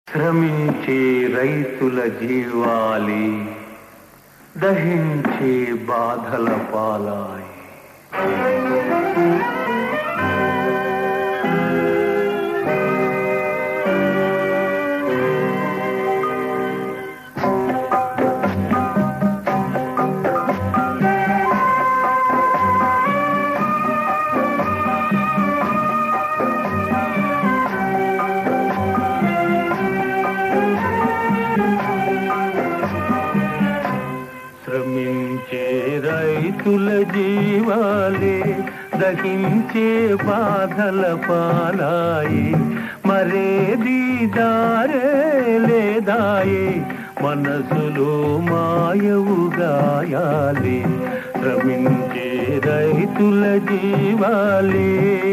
శ్రమించే రైతుల జీవాలి దహించే బాధల పాలాయి. శ్రమించే రైతుల జీవాలే దహించే బాధల పాలాయి. మరేది దారే లేదాయే మనసులో మాయవు గాయాలి. శ్రమించే రైతుల జీవాలే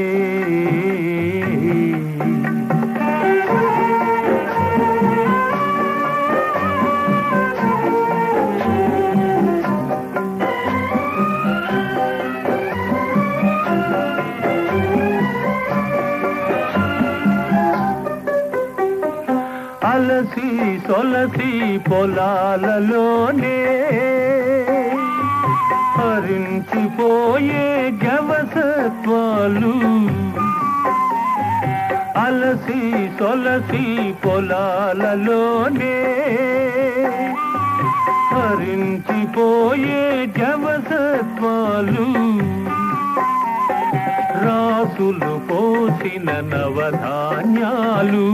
అలసి సొలసి పొలాలలోనే హరించిపోయే జవసత్వాలు. అలసి సొలసి పొలాలలోనే హరించిపోయే జవసత్వాలు. రాసులు పోసిన నవధాన్యాలు,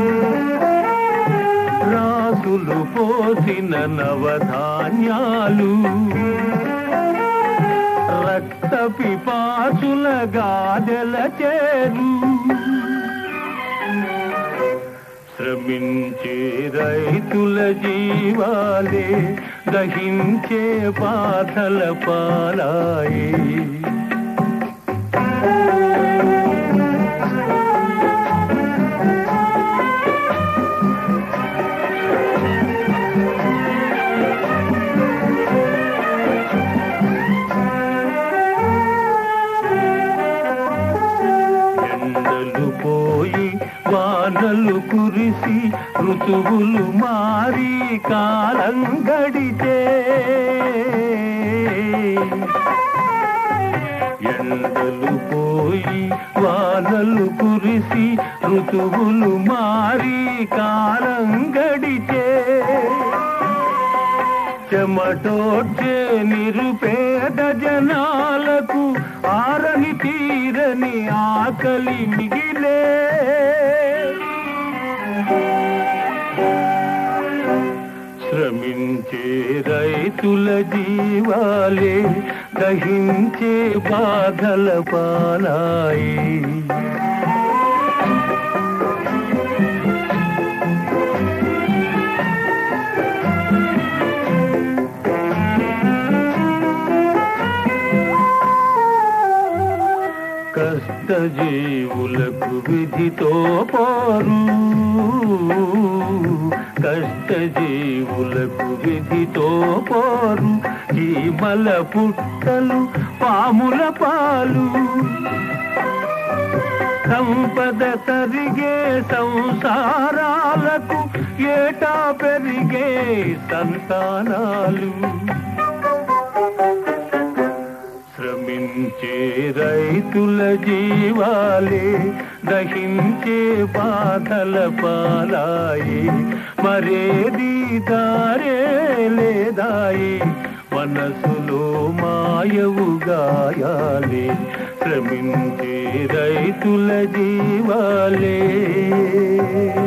రాసులు పోసిన నవధాన్యాలు రక్త పిపాసుల గాదెల చేరు. శ్రమించే రైతుల జీవాలే దహించే బాధల పాలాయి. ఎండలు పోయి వానలు కురిసి ఋతువులు మారి కాలం గడితే, ఎండలు పోయి వానలు కురిసి ఋతువులు మారి కాలం గడితే, చెమటోడ్చే నిరుపేద జనాలకు ఆరని తీరని ఆకలి మిగిలే. శ్రమించే రైతుల జీవాలే దహించే బాధల పాలాయి. కష్టజీవులకు విధితో పోరు, కష్టజీవులకు విధితో పోరు. చీమల పుట్టలు పాముల పాలు, సంపద తరిగే సంసారాలకు ఏటా పెరిగే సంతానాలు. శ్రమించే రైతుల జీవాలే దహించే బాధల పాలాయి. మరేది దారే లేదాయి మనసులో మాయవు గాయాలి. శ్రమించే రైతుల జీవాలే